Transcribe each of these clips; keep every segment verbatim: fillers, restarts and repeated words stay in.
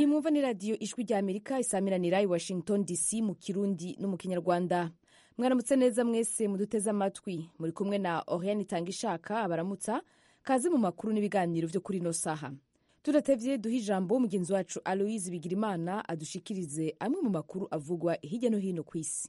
iyi mwumva ni radiyo ijwi rya amerika isamiranira i washington dc mu kirundi no mu kinyarwanda. Mwaramutse neza mwese muduteze amatwi, muri kumwe na Oriane Itangishaka abaramutsa. Kaze mu makuru n'ibiganiro vyo kuri no saha. Tudatevye duha ijambo mugenzi wacu Aloise Bigirimana adushikirize amwe mu makuru avugwa hirya no hino ku isi.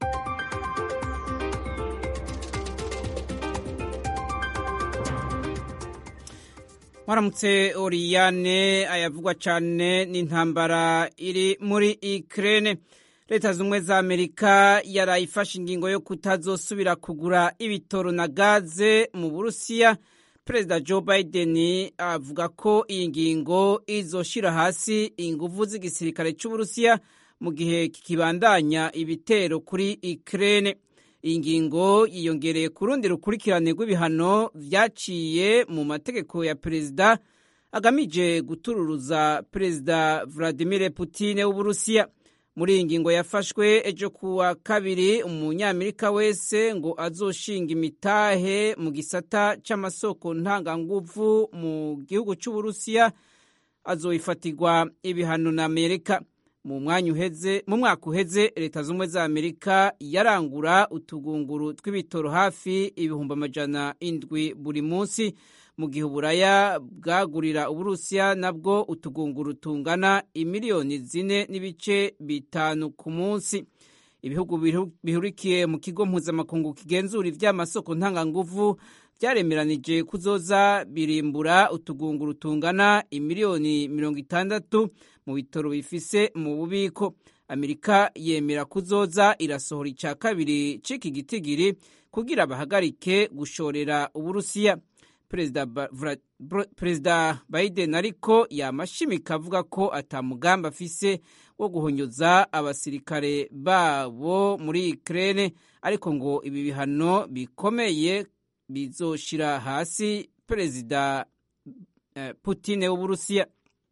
Mwaramutse Oriane, ayavugwa cyane n'intambara iri muri Ukraine. Leta zumwe za Amerika yarayifashe ingingo yo kutazosubira kugura ibitoro na gaze mu Burusiya. Perezida Joe Biden avuga ko iyi ngingo izoshira hasi inguvu z'igisirikare cy'Uburusiya mu gihe kikibandanya ibitero kuri Ukraine. Iyi ngingo yiyongereye ku rundi rukurikirane rw'ibihano vyaciye mu mategeko ya perezida agamije gutururuza perezida Vladimir Putin w'Uburusiya. Muri iyi ngingo yafashwe ejo kuwa kabiri, umunyamerika wese ngo azoshinga imitahe mu gisata c'amasoko ntanganguvu mu gihugu c'Uburusiya azoyifatirwa ibihano na Amerika. Mu mwanya uheze mu mwaka uheze Leta zumwe za Amerika yarangura utugunguru tw'ibitoro hafi ibihumbi amajana indwi buri munsi, mu gihe Uburaya bwagurira Uburusiya nabwo utugunguru tungana imiliyoni zine n'ibice bitanu ku munsi. Ibihugu bihurikiye mu kigo mpuzamakungu kigenzura ivy'amasoko ntanganguvu vyaremeranije kuzoza birimbura utugunguru tungana imiliyoni mirongo itandatu mu bitoro bifise mu bubiko. Amerika yemera kuzoza irasohora ica kabiri c'iki gitigiri kugira bahagarike gushorera Uburusiya. Perezida Perezida Biden ariko yamashimika avuga ko atamugamba afise wo guhonyoza abasirikare babo muri Ukraine, ariko ngo ibi bihano bikomeye bizoshira hasi Perezida eh, Putin w'Uburusiya.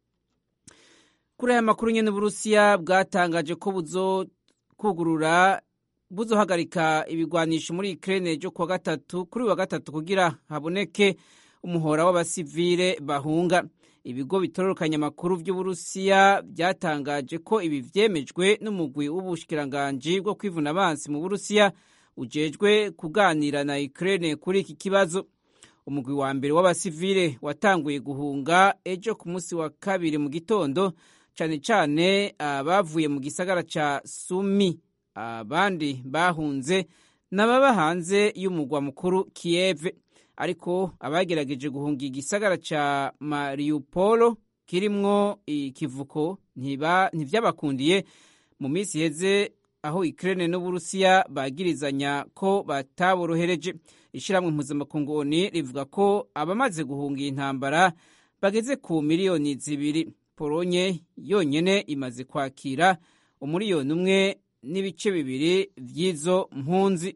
Kuri aya makuru nyene Uburusiya bwatangaje ko buzo kugurura buzohagarika ibigwanisho muri Ukraine jo kuwa gatatu kuri wa gatatu kugira haboneke umuhora w'abasivile bahunga. Ibigo bitororokanya amakuru vy'Uburusiya byatangaje ko ibi vyemejwe n'umugwi w'ubushikiranganje bwo kwivuna abansi mu Burusiya ujejwe kuganira na Ukraine kuri iki kibazo. Umugwi wa mbere w'abasivile watanguye guhunga ejo ku munsi wa kabiri mu gitondo, cane cane abavuye mu gisagara ca Sumi. Abandi bahunze n'ababa hanze y'umugwa mukuru Kiev, ariko abagerageje guhunga igisagara ca Mariupol kirimwo ikivuko ntiba ntivyabakundiye mu minsi heze, aho Ukraine n'Uburusiya bagirizanya ko bataborohereje. Ishiramwe mpuzamakungu O N U rivuga ko abamaze guhunga intambara bageze ku miliyoni zibiri. Polonye yonyene imaze kwakira umuriyoni umwe n'ibice bibiri vy'izo mpunzi.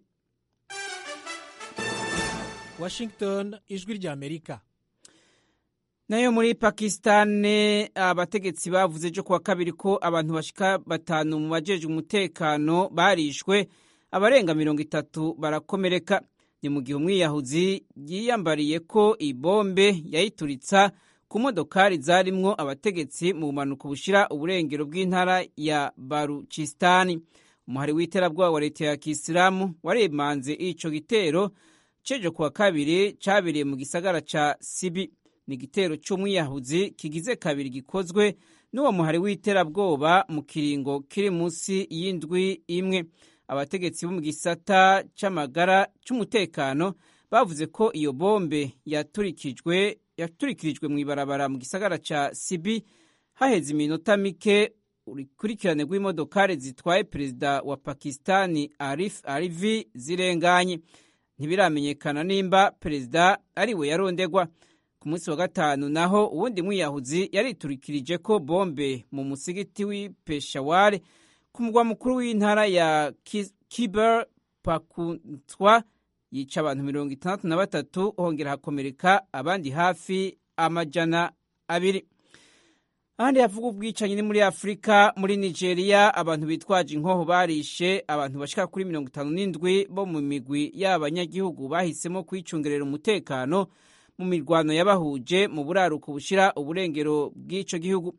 Washington, ijwi rya Amerika. Nayo muri Pakistan abategetsi bavuze ejo kuwa kabiri ko abantu bashika batanu mu bajejwe umutekano barishwe, abarenga mirongo itatu barakomereka. Ni mu gihe umwiyahuzi yiyambariye ko ibombe yayituritsa ku modokari zarimwo abategetsi mu bumanuko bushira uburengero bw'intara ya Baluchistan. Umuhari w'iterabwoba wa leta ya Kisilamu waremanze ico gitero cejo kuwa kabiri cabiriye mu gisagara ca Sibi. Ni igitero c'umwiyahuzi kigize kabiri gikozwe n'uwo muhari w'iterabwoba mu kiringo kiri munsi y'indwi imwe. Abategetsi bo mu gisata c'amagara c'umutekano bavuze ko iyo bombe yaturikijwe yaturikirijwe mu ibarabara mu gisagara ca Sibi haheze iminota mike ukurikirane rw'imodokari zitwaye perezida wa Pakistani Arif Alvi zirenganye. Ntibiramenyekana nimba perezida ariwe yarondegwa. Ku munsi wa gatanu naho uwundi mwiyahuzi yariturikirije ko bombe mu musigiti w'i Peshawar ku mugwa mukuru w'intara ya Khyber Pakhtunkhwa, yica abantu mirongo itandatu na batatu hongera hakomereka abandi hafi amajana abiri. Ahandi havuga ubwicanyi ni muri Afrika. Muri Nigeria abantu bitwaje inkoho barishe abantu bashika kuri mirongo itanu n'indwi bo mu migwi y'abanyagihugu bahisemo kwicungerera umutekano mu mirwano yabahuje mu buraruko bushira uburengero bw'ico gihugu.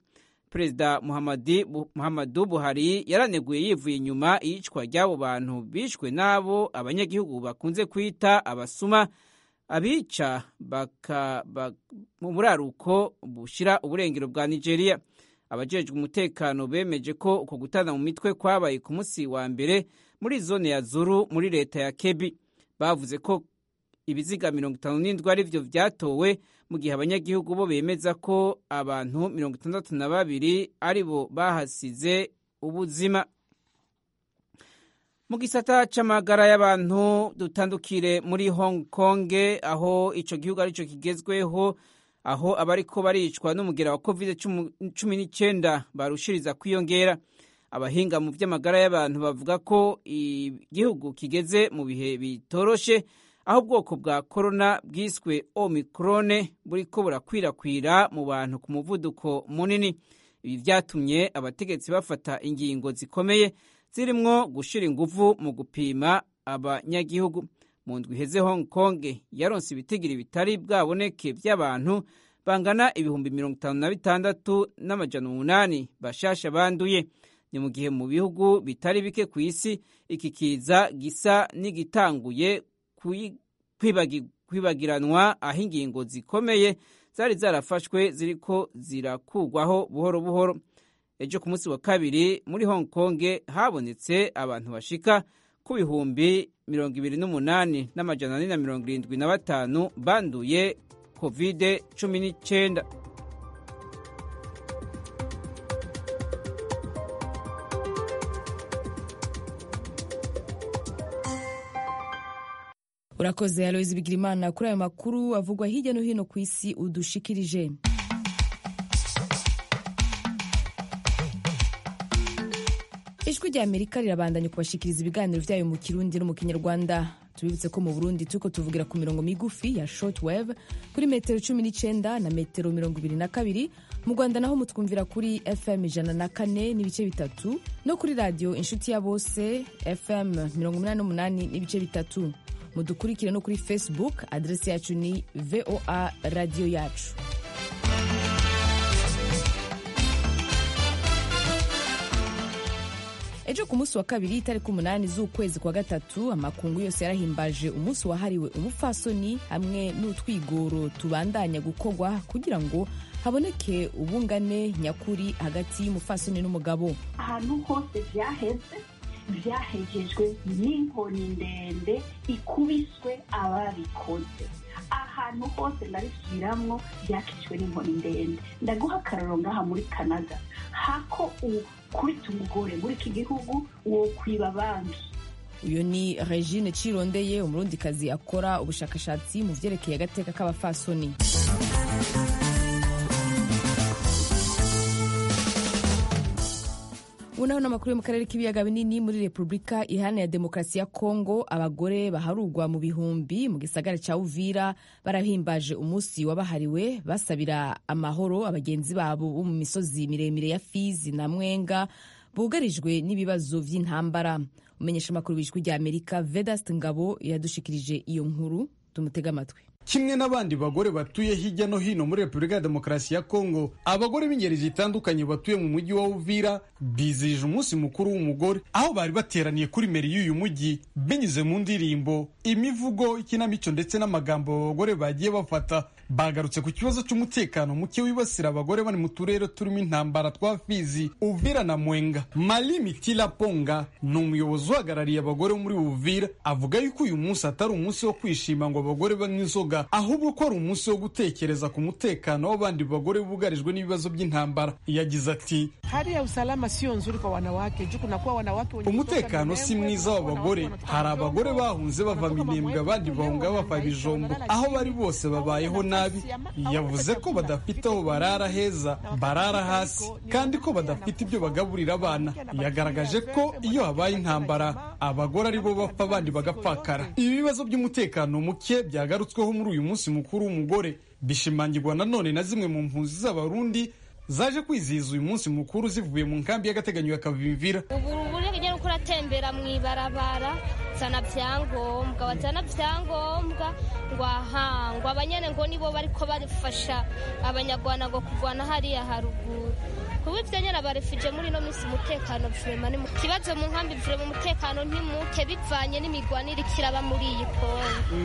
perezida Muhammadu Buhari yaraneguye yivuye inyuma iyicwa ry'abo bantu bishwe n'abo abanyagihugu bakunze kwita abasuma, abica mu buraruko bushira uburengero bwa Nigeria. Abajejwe umutekano bemeje ko uko gutana mu mitwe kwabaye ku munsi wa mbere muri zone ya Zuru muri leta ya Kebbi. Bavuze ko ibiziga mirongo itanu n'indwi ari vyo vyatowe, mu gihe abanyagihugu bo bemeza ko abantu mirongo itandatu na babiri ari bo bahasize ubuzima. Mu gisata c'amagara y'abantu dutandukire muri Hong Kong, aho ico gihugu arico kigezweho, aho abariko baricwa n'umugera wa covid cumi n'icyenda barushiriza kwiyongera. Abahinga mu vy'amagara y'abantu bavuga ko igihugu kigeze mu bihe bitoroshe, aho ubwoko bwa corona bwiswe Omicron buriko burakwirakwira mu bantu ku muvuduko munini. Ibi vyatumye abategetsi bafata ingingo zikomeye zirimwo gushira inguvu mu gupima abanyagihugu. Mu ndwi iheze Hong Kong yaronse ibitigiri bitari bwaboneke vy'abantu bangana ibihumbi mirongo itanu na bitandatu n'amajana umunani bashasha banduye. Ni mu gihe mu bihugu bitari bike ku isi iki kiza gisa n'igitanguye kwibagiranwa, aho ingingo zikomeye zari zarafashwe ziriko zirakugwaho buhoro buhoro. Ejo ku munsi wa kabiri muri Hong Kong habonetse abantu bashika ku bihumbi mirongo ibiri n'umunani n'amajana ane na mirongo irindwi na batanu banduye covid cumi n'icyenda. Urakoze Aloise Bigirimana kuri ayo makuru avugwa hirya no hino ku isi udushikirije. Ijwi rya Amerika rirabandanya kubashikiriza ibiganiro vyayo mu Kirundi no mu Kinyarwanda. Tubibutse ko mu Burundi turiko tuvugira ku mirongo migufi ya shortwave kuri metero cumi n'icenda na metero mirongo ibiri na kabiri. Mu Rwanda naho mutwumvira kuri F M ijana na kane n'ibice bitatu no kuri radio Inshuti ya Bose F M mirongo umunani n'umunani n'ibice bitatu. Mudukurikire no kuri Facebook, adresi yacu ni V O A Radio Yacu. Ejo ku munsi wa kabiri itariki umunani z'ukwezi kwa gatatu, amakungu yose yarahimbaje umunsi wahariwe umupfasoni hamwe n'utwigoro tubandanya gukorwa kugira ngo haboneke ubungane nyakuri hagati y'umupfasoni n'umugabo. Ahantu hose vyaheze vyahejejwe n'inkoni ndende ikubiswe ababikoze. Ahantu hose narisubiramwo byakishwe n'inkoni ndende. Ndaguha akarorero ngaha muri Canada, hako ukubita umugore muri iki gihugu wo kwiba banki. Uyo ni Regine Cirondeye, umurundikazi akora ubushakashatsi mu vyerekeye agateka k'abafasoni. Unaho n'amakuru yo mu karere k'ibiyaga binini muri Republika Iharanira Demokarasi ya Kongo, abagore baharugwa mu bihumbi mu gisagara ca Uvira barahimbaje umunsi wabahariwe basabira amahoro abagenzi babo bo mu misozi miremire ya Fizi na Mwenga bugarijwe n'ibibazo vy'intambara. Umenyesha amakuru w'ijwi rya Amerika Vedaste Ngabo yadushikirije iyo nkuru, tumutega amatwi. Kimwe n'abandi bagore batuye hirya no hino muri Republika ya Demokarasi ya Kongo, abagore b'ingeri zitandukanye batuye mu mujyi wa Uvira bizihije umunsi mukuru w'umugore, aho bari bateraniye kuri meri y'uyu mujyi binyuze mu ndirimbo, imivugo, ikinamico ndetse n'amagambo abagore bagiye bafata. Bagarutse ku kibazo cy'umutekano muke wibasira abagore bari mu turere turimo intambara twa Fizi, Uvira na Mwenga. Mali Mitila Ponga ni umuyobozi uhagarariye abagore muri Uvira, avuga yuko uyu munsi atari umunsi wo kwishima ngo abagore banywe inzoga, ahubwo ko ari umunsi wo gutekereza ku mutekano w'abandi bagore bugarijwe n'ibibazo by'intambara. Yagize ati, hali ya usalama sio nzuri kwa wanawake, juu kunakuwa wanawake wenye umutekano si mwiza w'abagore. Hari abagore bahunze bava Minembwe, abandi bahunga bava Bijombo, aho bari bose babayeho nabi. Yavuze ko badafite aho barara heza, barara hasi, kandi ko badafite ibyo bagaburira abana. Yagaragaje ko iyo habaye intambara abagore ari bo bapfa abandi bagapfakara. Ibi bibazo by'umutekano muke byagarutsweho muri uyu munsi mukuru w'umugore, bishimangirwa nanone na zimwe mu mpunzi z'abarundi zaje kwizihiza uyu munsi mukuru zivuye mu nkambi y'agateganyo ya Kavimvira. Ubu buri kugenda uko uratembera mu ibarabara sana vyangombwa, batana vyangombwa ngo aha ngo abanyene ngo nibo bariko barifasha abanyarwanda ngo kuvana hariya haruguru ubu ivyo nyene abarefije muri no misi umutekano vrema ni mu kibazo mu nkambi vrema umutekano ntimuke bivanye n'imigwanire kiraba muri iyi Kongo.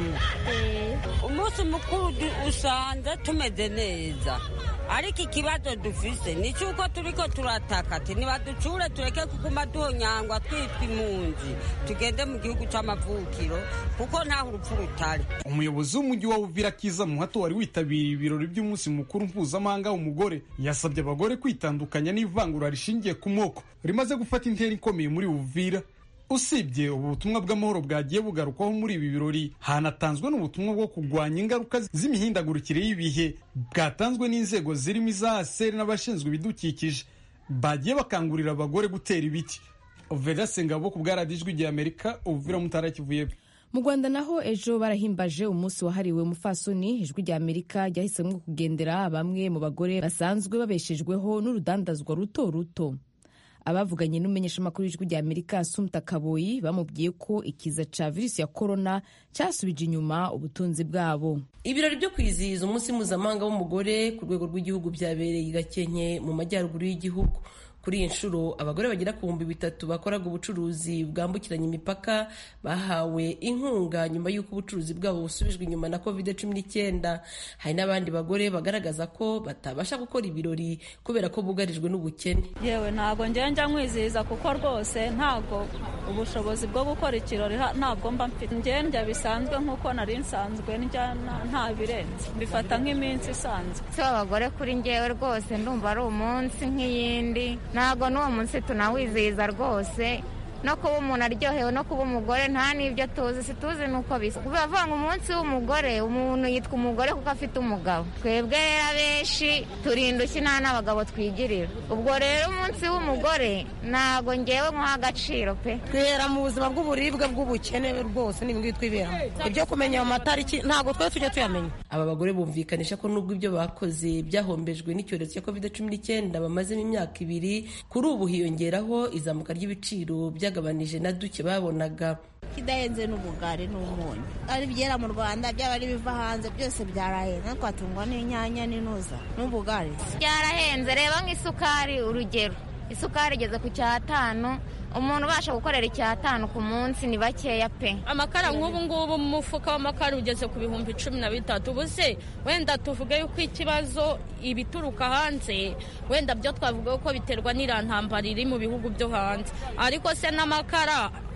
Umunsi mukuru usanze tumeze neza, ariko ikibazo dufise ni cyuko turiko turataka ati nibaducure tureke kuguma duhonyangwa twitwa impunzi tugende mu gihugu c'amavukiro kuko ntaho urupfu rutari. Umuyobozi w'umujyi wa Uvira Kiza Muhato wari witabiriye ibirori by'umunsi mukuru mpuzamahanga w'umugore yasabye abagore kwitandukanya n'ivangura rishingiye ku moko rimaze gufata intera ikomeye muri Uvira. Usibye ubutumwa bw'amahoro bwagiye bugarukwaho muri ibi birori, hanatanzwe n'ubutumwa bwo kurwanya ingaruka z'imihindagurikire y'ibihe bwatanzwe n'inzego zirimo iza A S E R n'abashinzwe ibidukikije. Bagiye bakangurira abagore gutera ibiti. Oveda Sengabo ku bwa Radio Ijwi ry'Amerika, Uvira Mutara Kivuye. Mu Rwanda naho ejo barahimbaje umunsi wahariwe umufasoni. Ijwi ry'Amerika ryahisemo kugendera bamwe mu bagore basanzwe babeshejweho n'urudandazwa ruto ruto. Abavuganye n'umumenyeshamakuru w'Ijwi ry'Amerika Assumpta Kaboyi bamubwiye ko ikiza ca virusi ya corona cyasubije inyuma ubutunzi bwabo. Ibirori byo kwizihiza umunsi mpuzamahanga w'umugore ku rwego rw'igihugu byabereye i Gakenke mu majyaruguru y'igihugu. Kuri iyi nshuro abagore bagera ku bihumbi bitatu bakoraga ubucuruzi bwambukiranya imipaka bahawe inkunga nyuma y'uko ubucuruzi bwabo busubijwe inyuma na covid cumi n'icyenda. Hari n'abandi bagore bagaragaza ko batabasha gukora ibirori kubera ko bugarijwe n'ubukene. Yewe ntabwo njya nkwizihiza kuko rwose ntabwo ubushobozi bwo gukora ikirori ntabwo mba mfite. Njya bisanzwe nk'uko nari nsanzwe njya nta birenze, mbifata nk'iminsi isanzwe. Se abagore kuri njyewe rwose ndumva ari umunsi nk'iyindi, ntabwo n'uwo munsi tunawizihiza rwose. No kuba umuntu aryohewe no kuba umugore nta n'ibyo tuzi, situzi nuko bisa. Kubavanga umunsi w'umugore, umuntu yitwa umugore kuko afite umugabo. Twebwe rero abenshi turindushye nta n'abagabo twigirira. Ubwo rero umunsi w'umugore ntabwo ngewe nkuha agaciro pe. Twera mu buzima bw'uburibwe bw'ubukene rwose n'ibingibi twiberamo. Ibyo kumenya mu matariki ntabwo twe tujya tuyamenya. Aba bagore bumvikanisha ko nubwo ibyo bakoze byahombejwe n'icyorezo cya covid cumi n'icyenda bamazemo imyaka ibiri, kuri ubu hiyongeraho izamuka ry'ibiciro gabanije na duke babonaga. Kidahenze n'ubugari n'umunyu ari byera mu Rwanda, byaba ari biva hanze byose byarahenze. Twatungwa n'inyanya n'inuza n'ubugari byarahenze. Reba nk'isukari, urugero isukari igeze ku cyatanu, umuntu ubasha gukorera icyatanu ku munsi ni bakeya pe. Amakara nk'ubu ngubu mu mufuka w'amakara ugeze ku bihumbi cumi na bitatu. Ubuse wenda tuvuge yuko ikibazo ibituruka hanze wenda byo twavuga ko biterwa n'irantambara iri mu bihugu byo hanze, ariko se n'amakara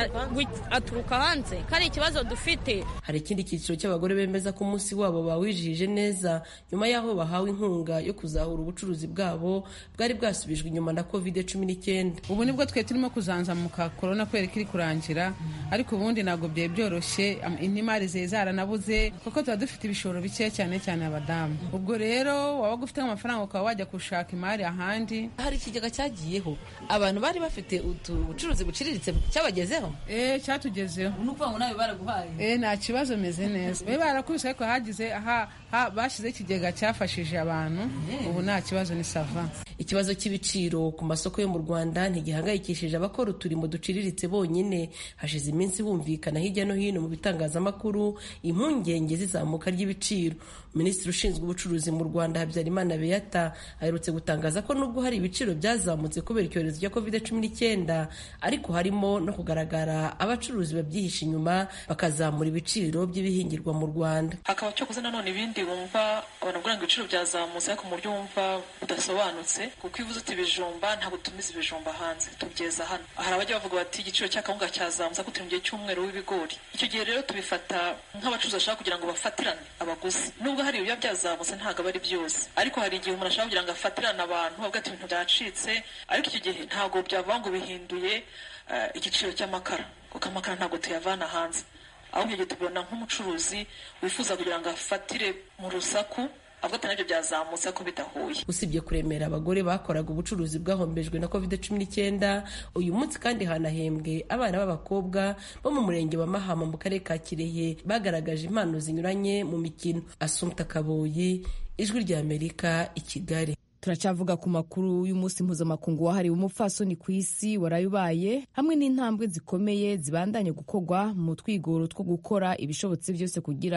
aturuka hanze kari ikibazo dufite. Hari ikindi cyiciro cy'abagore bemeza ko umunsi wabo bawijije neza nyuma y'aho bahawe inkunga yo kuzahura ubucuruzi bwabo bwari bwasubijwe inyuma na covid cumi n'icyenda. Ubu nibwo twe turimo kuzanzamuka corona kwera kiri kurangira, ariko ubundi ntabwo byari byoroshye. Intimari zari zaranabuze kuko tuba dufite ibishoro bike cyane cyane abadamu. Ubwo rero waba ufite amafaranga ukaba wajya gushaka imari ahandi. Hari ikigega cyagiyeho abantu bari bafite ubucuruzi buciriritse cyabageze Eh cyatugezeho. Nukuvuga ngo nawe baraguhaye. Eh nta kibazo meze neza. Be barakubise ariko hagize aha ha, bashize ikigega cyafashije abantu. Ubu nta kibazo ni sava. Ikibazo cy'ibiciro ku masoko yo mu Rwanda ntigihangayikishije abakora uturimo duciriritse bonyine. Hashize iminsi humvikana hirya no hino mu bitangazamakuru impungenge zizamuka ry'ibiciro. Minisitiri ushinzwe ubucuruzi mu Rwanda Habyarimana Beata aherutse gutangaza ko nubwo hari ibiciro byazamutse kubera icyorezo cya covid cumi n'icyenda, ariko harimo no kugaragara abacuruzi babyihisha inyuma bakazamura ibiciro by'ibihingirwa mu Rwanda. Hakaba cyo kuza nanone ibindi wumva abantu ngo ibiciro byazamutse ariko mu buryo wumva budasobanutse, kuko ivuze uti ibijumba ntabwo tumiza ibijumba hanze, tubyeza hano. Hari abajya bavuga bati igiciro cy'akawunga cyazamutse ko turi mu gihe cy'umweru w'ibigori. Icyo gihe rero tubifata nk'abacuruzi bashaka kugira ngo bafatirane abaguzi. Nubwo hari ibiba byazamutse ntabwo aba ari byose, ariko hari igihe umuntu ashaka kugira ngo afatirane abantu bavuga ati ibintu byacitse, ariko icyo gihe ntabwo byavuga ngo bihinduye uh, igiciro cy'amakara, kuko amakara ntabwo tuyavana hanze. Ahubwo igihe tubona nk'umucuruzi wifuza kugira ngo afatire mu rusaku avuga ati nabyo byazamutse ko bidahuye. Usibye kuremera abagore bakoraga ubucuruzi bwahombejwe na covid cumi n'icyenda, uyu munsi kandi hanahembwe abana b'abakobwa bo mu murenge wa Mahama mu karere ka Kirehe bagaragaje impano zinyuranye mu mikino. Assumpta Kaboyi, Ijwi ry'Amerika, i Kigali. Turacavuga ku makuru y'umunsi mpuzamakungu wahariwe umupfasoni ku isi warayubaye, hamwe n'intambwe zikomeye zibandanye gukorwa mu twigoro two gukora ibishobotse byose kugira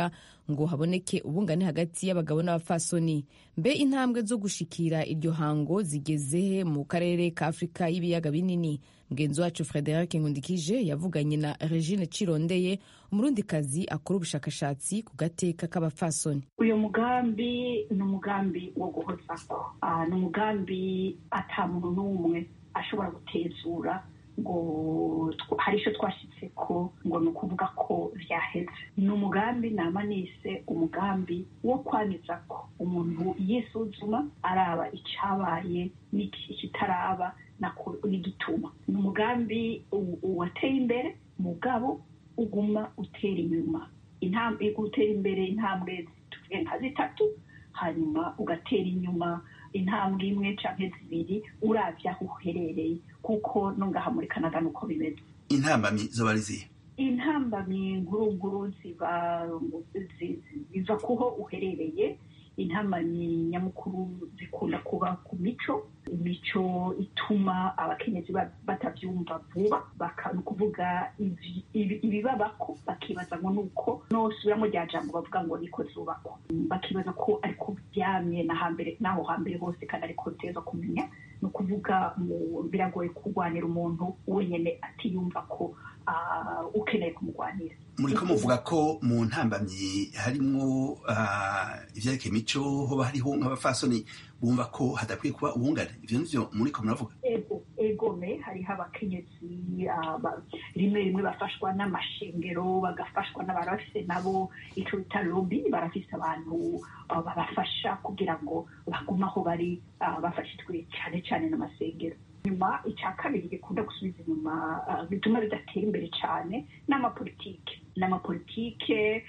ngo haboneke ubungane hagati y'abagabo n'abapfasoni. Mbe intambwe zo gushikira iryo hango zigeze mu karere ka Afurika y'ibiyaga binini? Mugenzi wacu Frederic Nkundikije yavuganye na Regine Cirondeye, umurundikazi akora ubushakashatsi ku gateka k'abapfasoni. Uyu mugambi ni umugambi wo guhozako, ni umugambi ata muntu n'umwe ashobora gutezura ngo hari icyo twashyitse ko ngo ni ukuvuga ko byaheze. Ni umugambi nama nise umugambi wo kwaniza ko umuntu yisuzuma araba icyabaye n'ikitaraba n'igituma. Ni umugambi wateye imbere mugabo uguma utera inyuma, intambwe utera imbere intambwe tuvuge nka zitatu, hanyuma ugatera inyuma intambwe imwe canke zibiri uravye aho uherereye, kuko no ngaha muri Canada nuko bimeze. Intambamyi zoba ari zihe? Intambamyi ngurunguru ziba ziva kuho uherereye. Intambamyi nyamukuru zikunda kuba ku mico, imico ituma abakenyezi batavyumva vuba, bakavuga ibibabako bakibaza ngo nuko nosubiramo rya jambo bavuga ngo niko zubako, bakibaza ko ariko byamye na hambere naho hambere hose kandi ariko teza kumenya. Ni ukuvuga biragoye kurwanira umuntu wenyene atiyumva ko ukeneye kumurwanira. Muriko muvuga ko mu ntambamyi harimwo ivyerekeye imico, hoba hariho nk'abafasoni bumva ko hadakwiye kuba ubungane. Ivyo nivyo muriko muravuga? Ego egome hariho abakenyezi rimwe rimwe bafashwa n'amashengero, bagafashwa n'abantu bafise nabo ico bita lobby, barafise abantu babafasha kugira ngo bagume aho bari bafashijwe cyane cyane n'amasengero. Nyuma icya kabiri gikunda gusubiza inyuma bituma bidatera imbere cyane n'amapolitike n'amapolitike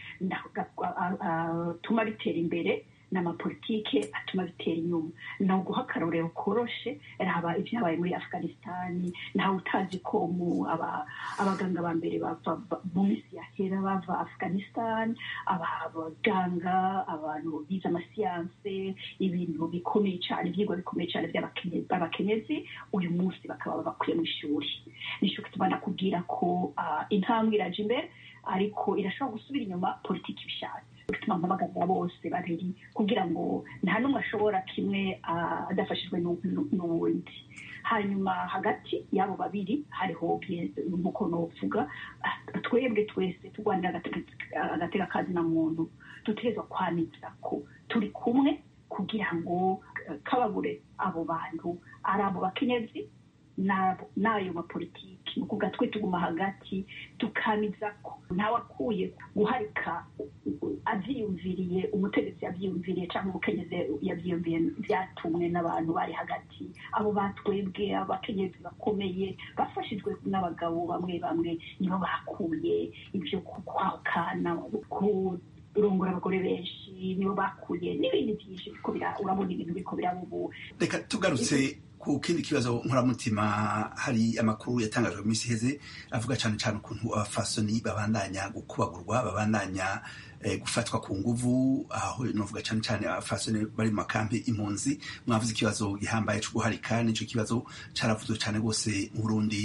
atuma bitera imbere n'amapolitike atuma bitera inyuma. Ni uguha akarorero koroshe, raba ibyabaye muri Afghanistan. Ntawe utazi ko abaganga ba mbere bava mu minsi yahera bava Afghanistan, abaganga, abantu bize amasiyanse, ibintu bikomeye cyane, ibyigwa bikomeye cyane by'abakenyezi uyu munsi bakaba bakwiye mu ishuri. Nisho kituma nakubwira ko intambwe iraje imbere ariko irashobora gusubira inyuma politiki bishatse. Bituma mpamagara bose babiri kugira ngo nta n'umwe ashobora kimwe adafashijwe n'uwundi. Hanyuma hagati y'abo babiri hariho nk'uko novuga, twebwe twese turwanira agateka kazi na muntu dutegerezwa kwaniza ko turi kumwe kugira ngo kababure abo bantu ari abo bakenyezi n'ayo mapolitiki. Ni ukuvuga twe tuguma hagati tukaniza ko ntawe akuye guharika avyiyumviriye, umutegetsi yavyiyumviriye cyangwa umukenyezi yavyiyumviriye vyatumwe n'abantu bari hagati. Abo batwebwe abakenyezi bakomeye bafashijwe n'abagabo bamwe bamwe nibo bakuye ibyo kwahukana, kurongora abagore benshi nibo bakuye n'ibindi byinshi biko urabona ibintu biko birabubu. Reka tugarutse ku kindi kibazo nkoramutima. Hari amakuru yatangajwe mu minsi iheze avuga cyane cyane ukuntu abafasoni babandanya gukubagurwa, babandanya eh, gufatwa ku nguvu, aho novuga cyane cyane abafasoni bari mu makampi impunzi. Mwavuze ikibazo gihambaye cyo guharika, nico kibazo caravuzwe cyane gose mu Burundi,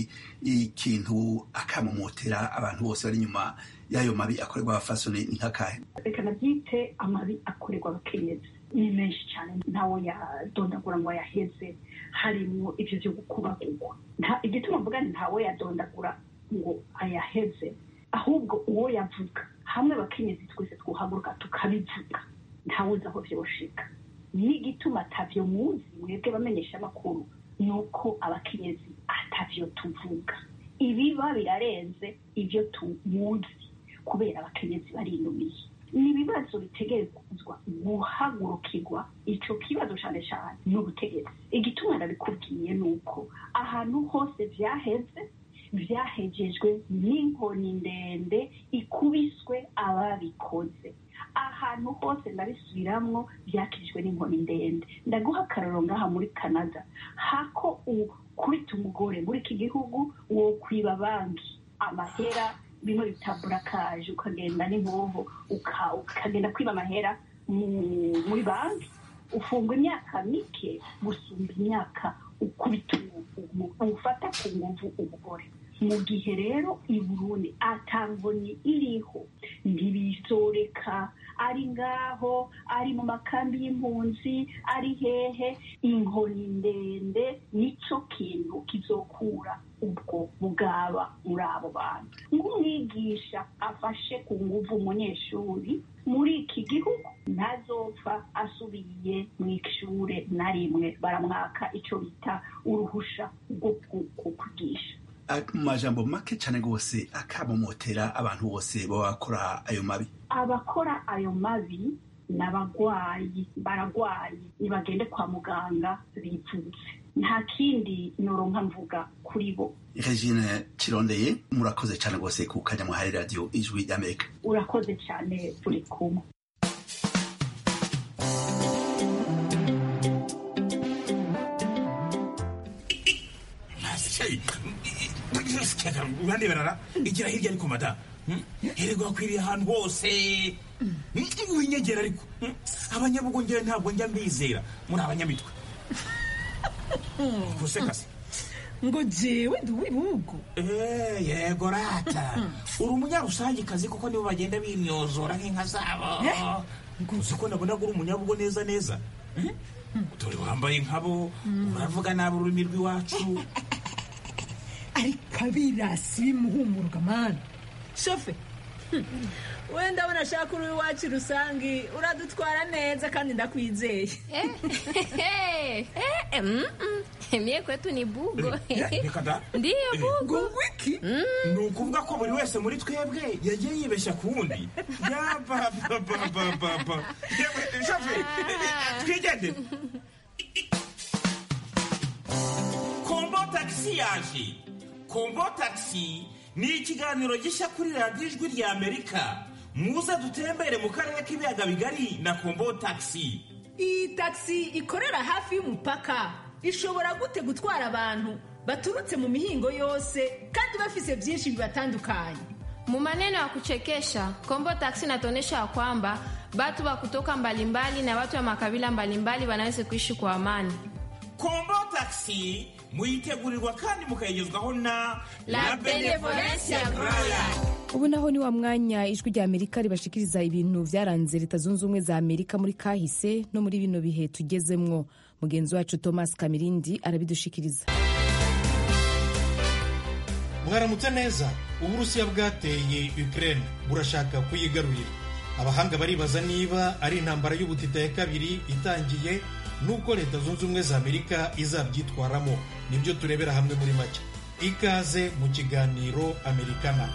ikintu akamumotera abantu bose bari nyuma y'ayo mabi akorerwa abafasoni ni nkakahe? Reka nabyite amabi akorerwa abakenyezi ni menshi cyane, ntawo yadondagura ngo yaheze. Harimo ibyo byo gukubagurwa, igituma mvuga ntawe yadondagura ngo ayaheze, ahubwo uwo yavuga hamwe abakenyezi twese twuhaguruka tukabivuga ntawe uzi aho vyoshika. N'igituma atavyo muzi mwebwe bamenyesha amakuru nuko abakenyezi atavyo tuvuga. Ibiba birarenze ibyo tumuzi kubera abakenyezi barinumiye. Ni ibibazo bitegerezwa guhagurukirwa. Ico kibazo cyane cyane n'ubutegetsi. Igituma ndabikubwiye nuko ahantu hose vyaheze vyahejejwe n'inkoni ndende ikubiswe ababikoze. Ahantu hose ndabisubiramwo vyakijwe n'inkoni ndende. Ndaguha akarorero ngaha muri Canada, hako ukubita umugore muri iki gihugu wo kwiba banki amahera bimwe bitabura kaje, ukagenda n'inkoho ukagenda kwiba amahera muri banki, ufungwa imyaka mike gusumba imyaka ukubita ufata ku nguvu umugore. mu gihe rero i Burundi atangoni iriho ntibizoreka ari ngaho ari mu makambi y'impunzi ari hehe inkoni ndende nico kintu kizokura ubwo bugaba muri abo bantu nk'umwigisha afashe ku nguvu umunyeshuri muri iki gihugu ntazopfa asubiye mu ishure na rimwe baramwaka ico bita uruhusha rwo kwigisha. mu majambo make cyane rwose akabomotera abantu bose baba bakora ayo mabi. Abakora ayo mabi n'abagwayi baragwaye nibagende kwa muganga bipfutse nta kindi noronka mvuga kuri bo. Regine Kirondeye murakoze cyane rwose ku kanya muhaye radio Ijwi ry'Amerika. Urakoze cyane turi kumwe. urande barara igira hirya ariko mada herego akwiriye ahantu hose winyegera ariko abanyabugo ngere ntabwo njya mbizera muri abanyamitwe gusekase ngo jewe ndi wibugo eh yego rata uri umunyarusangi kazi kuko nibo bagenda bimyozora nk'inka zabo nguzi ko nabona uri umunyabugo neza neza dore wambaye nkabo uravuga nabi ururimi rw'iwacu ariko abirasi bimuhumuruka mani shofe wenda abona ashaka uri iwacu rusangi uradutwara neza kandi ndakwizeye. Mie kwetu ni bugo. Ndiyo bugo. Wiki ni ukuvuga ko buri wese muri twebwe yagiye yibeshya ku wundi. Yabababababa shofe twigende. Kombo taxi yaje. Kombo taxi ni ikiganiro gishya kuri radiyo Ijwi ry'Amerika. Muze dutembere mu karere k'ibiyaga bigari na Kombo taxi. Iyi taxi ikorera hafi y'umupaka ishobora gute gutwara abantu baturutse mu mihingo yose kandi bafise byinshi bibatandukanye. Mu maneno ya kuchekesha, Kombo taxi inatuonyesha kwamba watu wa kutoka mbalimbali na watu wa makabila mbalimbali wanaweza kuishi kwa amani. Kombo taxi muyitegurirwa kandi mukayigezwaho na La Benevolencia Royal. Ubu naho ni wa mwanya Ijwi ry'Amerika ribashikiriza ibintu vyaranze Leta Zunze Ubumwe za Amerika muri kahise no muri bino bihe tugezemwo. Mugenzi wacu Thomas Kamirindi arabidushikiriza. Mwaramutse neza. Uburusiya bwateye Ukraine burashaka kuyigarurira. Abahanga baribaza niba ari intambara y'ubutita ya kabiri itangiye nuko Leta Zunze Ubumwe za Amerika izabyitwaramo. Nibyo turebera hamwe muri make. Ikaze mu kiganiro Amerikana.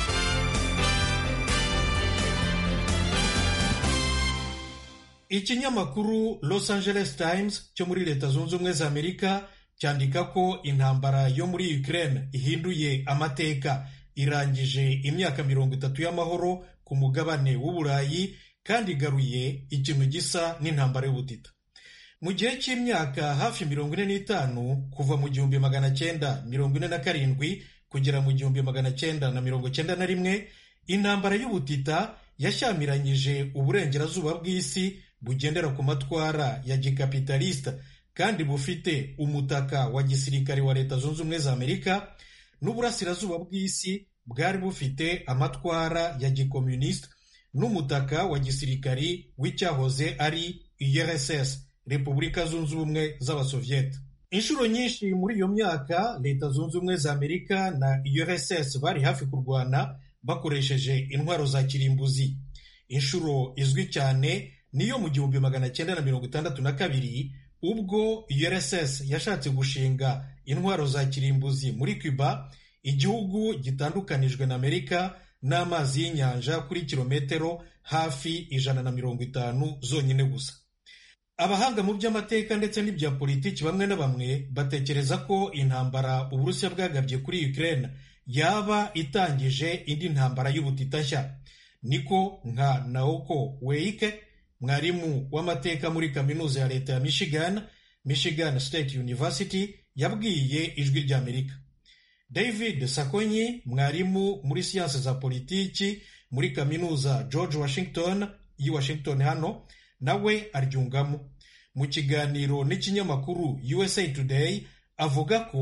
Ikinyamakuru Los Angeles Times cyo muri Leta Zunze Ubumwe za Amerika cyandika ko intambara yo muri Ukraine ihinduye amateka, irangije imyaka mirongo itatu y'amahoro ku mugabane w'Uburayi kandi igaruye ikintu gisa n'intambara y'ubutita. Mu gihe cy'imyaka hafi mirongo ine n'itanu kuva mu gihumbi magana cyenda mirongo ine na karindwi kugera mu gihumbi magana cyenda na mirongo cyenda na rimwe, intambara y'ubutita yashyamiranyije uburengerazuba bw'isi bugendera ku matwara ya gikapitalista kandi bufite umutaka wa gisirikare wa Leta Zunze Ubumwe za Amerika, n'uburasirazuba bw'isi bwari bufite amatwara ya gikomunista n'umutaka wa gisirikari w'icyahoze ari U R S S, Repubulika Zunze Ubumwe z'Abasovieti. Inshuro nyinshi muri iyo myaka Leta Zunze Ubumwe za Amerika na U R S S bari hafi kurwana bakoresheje intwaro za kirimbuzi. Inshuro izwi cyane niyo mu gihumbi magana cyenda na mirongo itandatu na kabiri ubwo U R S S yashatse gushinga intwaro za kirimbuzi muri Cuba, igihugu gitandukanijwe na Amerika n'amazi y'inyanja kuri kilometero hafi ijana na mirongo itanu zonyine gusa. Abahanga mu by'amateka ndetse n'ibya politiki bamwe na bamwe batekereza ko intambara Uburusiya bwagabye kuri Ukraine yaba itangije indi ntambara y'ubutita nshya. Niko nka Naoko Weike, mwarimu w'amateka muri kaminuza ya leta ya Michigan, Michigan State University, yabwiye Ijwi ry'Amerika. David Sakonyi, mwarimu muri siyanse za politiki muri kaminuza George Washington yi Washington hano, nawe aryungamo. Mu kiganiro n'ikinyamakuru U S A Today avuga ko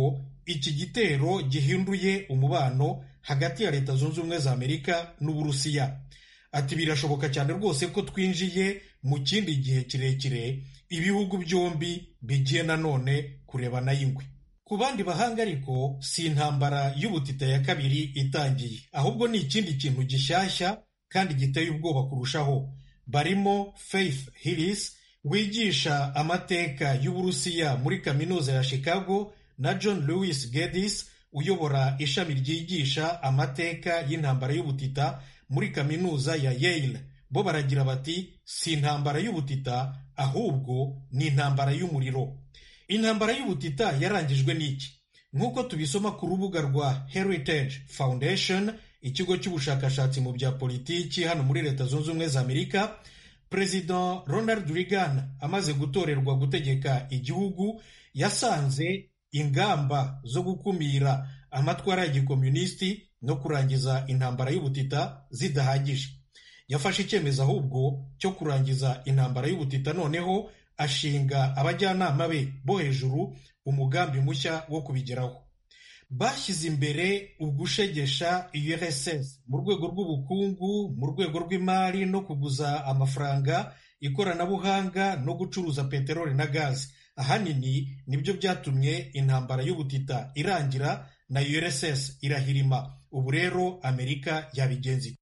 iki gitero gihinduye umubano hagati ya Leta Zunze Ubumwe za Amerika n'Uburusiya. Ati birashoboka cyane rwose ko twinjiye mu kindi gihe kirekire ibihugu byombi bigiye nanone kurebana y'ingwe. Ku bandi bahanga ariko si intambara y'ubutita ya kabiri itangiye, ahubwo ni ikindi kintu gishyashya kandi giteye ubwoba kurushaho. Barimo Faith Hillis wigisha amateka y'Uburusiya muri kaminuza ya Chicago na John Lewis Geddes uyobora ishami ryigisha amateka y'intambara y'ubutita muri kaminuza ya Yale. Bo baragira bati si intambara y'ubutita ahubwo ni intambara y'umuriro. Intambara y'ubutita yarangijwe n'iki? Nk'uko tubisoma ku rubuga rwa Heritage Foundation, ikigo cy'ubushakashatsi mu bya politiki hano muri Leta Zunze Ubumwe za Amerika, President Ronald Reagan amaze gutorerwa gutegeka igihugu yasanze ingamba zo gukumira amatwara ya gikomunisiti no kurangiza intambara y'ubutita zidahagije. Yafashe icyemezo ahubwo cyo kurangiza intambara y'ubutita, noneho ashinga abajyanama be bo hejuru umugambi mushya wo kubigeraho. Bashyize imbere ugushegesha U R S S mu rwego rw'ubukungu, mu rwego rw'imari no kuguza amafaranga, ikoranabuhanga no gucuruza peteroli na gazi. Ahanini nibyo byatumye intambara y'ubutita irangira na U R S S irahirima. Ubu rero Amerika yabigenzi.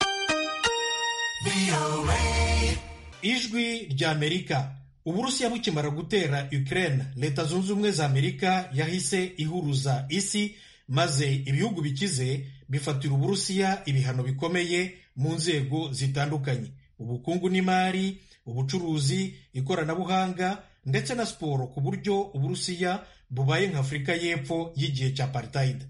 Ijwi rya Amerika. Uburusiya bukimara gutera Ukraine, Leta Zunze Ubumwe za Amerika yahise ihuruza isi, maze ibihugu bikize bifatira Uburusiya ibihano bikomeye mu nzego zitandukanye: ubukungu n'imari, ubucuruzi, ikoranabuhanga ndetse na siporo, ku buryo Uburusiya bubaye nka Afurika y'Epfo y'igihe cya apartheid.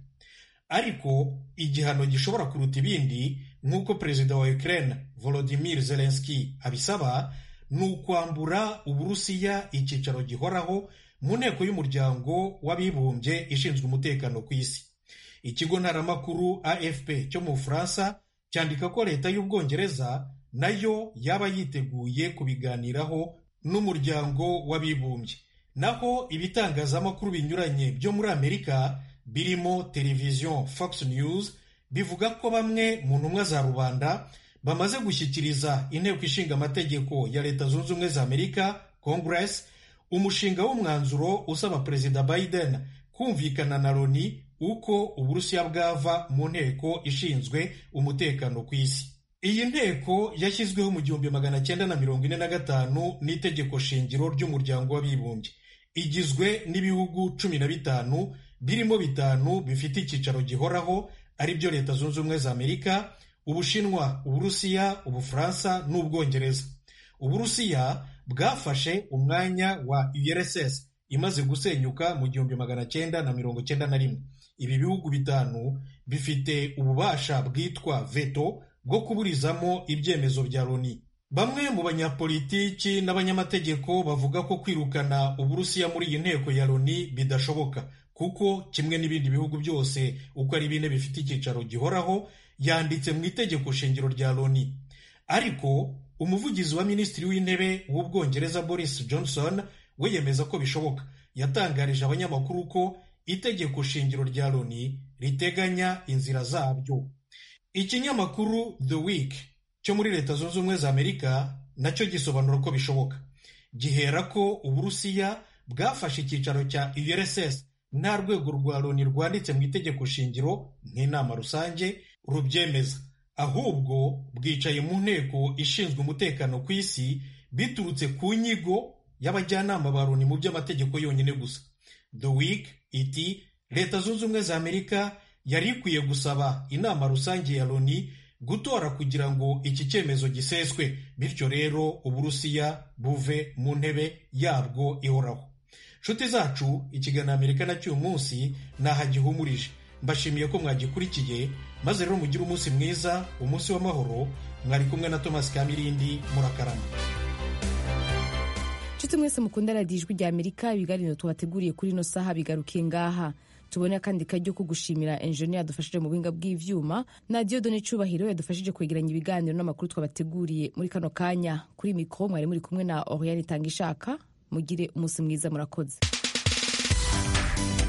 Ariko igihano gishobora kuruta ibindi, nk'uko perezida wa Ukraine Volodymyr Zelensky abisaba, ni ukwambura Uburusiya icyicaro gihoraho mu nteko y'umuryango w'abibumbye ishinzwe umutekano ku isi. Ikigo ntaramakuru A F P cyo mu Bufaransa cyandika ko leta y'Ubwongereza nayo yaba yiteguye kubiganiraho n'umuryango w'abibumbye. Naho ibitangazamakuru binyuranye byo muri Amerika birimo televiziyo Fox News bivuga ko bamwe mu ntumwa za rubanda bamaze gushyikiriza inteko ishinga amategeko ya Leta Zunze Ubumwe za Amerika, Congress, umushinga w'umwanzuro usaba Perezida Biden kumvikana na Loni uko Uburusiya bwava mu nteko ishinzwe umutekano ku isi. Iyi nteko yashyizweho mu gihumbi magana cyenda na mirongo ine na gatanu n'itegeko shingiro ry'umuryango w'abibumbye. Igizwe n'ibihugu cumi na bitanu, birimo bitanu bifite icyicaro gihoraho, ari byo Leta Zunze Ubumwe za Amerika, Ubushinwa, Uburusiya, Ubufaransa n'Ubwongereza. Uburusiya bwafashe umwanya wa U R S S imaze gusenyuka mu gihumbi magana cyenda na mirongo cyenda na rimwe. Ibi bihugu bitanu bifite ububasha bwitwa veto bwo kuburizamo ibyemezo bya Loni. Bamwe mu banyapolitiki n'abanyamategeko bavuga ko kwirukana Uburusiya muri iyi nteko ya Loni bidashoboka, kuko kimwe n'ibindi bihugu byose uko ari bine bifite icyicaro gihoraho yanditse mu itegeko shingiro rya Loni. Ariko umuvugizi wa minisitiri w'intebe w'Ubwongereza Boris Johnson we yemeza ko bishoboka. Yatangarije abanyamakuru ko itegeko shingiro rya Loni riteganya inzira zabyo. Ikinyamakuru The Week cyo muri Leta Zunze Ubumwe za Amerika nacyo gisobanura ko bishoboka. Gihera ko Uburusiya bwafashe icyicaro cya U R S S nta rwego rwa Loni rwanditse mu itegeko shingiro nk'inama rusange rubyemeza, ahubwo bwicaye mu nteko ishinzwe umutekano ku isi biturutse ku nyigo y'abajyanama ba Loni mu by'amategeko yonyine gusa. The Week iti Leta Zunze Ubumwe za Amerika yari ikwiye gusaba inama rusange ya Loni gutora kugira ngo iki cyemezo giseswe, bityo rero Uburusiya buve mu ntebe yabwo ihoraho. Nshuti zacu, ikiganiro Amerika na cy'uyu munsi naha gihumurije. Mbashimiye ko mwagikurikiye, maze rero mugire umunsi mwiza, umunsi w'amahoro. Mwari kumwe na Thomas Kamirindi, murakarama. Nshuti mwese mukunda radiyo Ijwi rya Amerika, ibiganiro tubateguriye kuri ino saha bigarukiye ngaha. Tubone akandi kajyo ko gushimira engineer yadufashije mu buhinga bw'ivyuma na Dieudonne Cubahiro yadufashije kwegeranya ibiganiro n'amakuru twabateguriye muri kano kanya. Kuri mikro mwari muri kumwe na Oriane Tangishaka. Mugire umunsi mwiza, murakoze.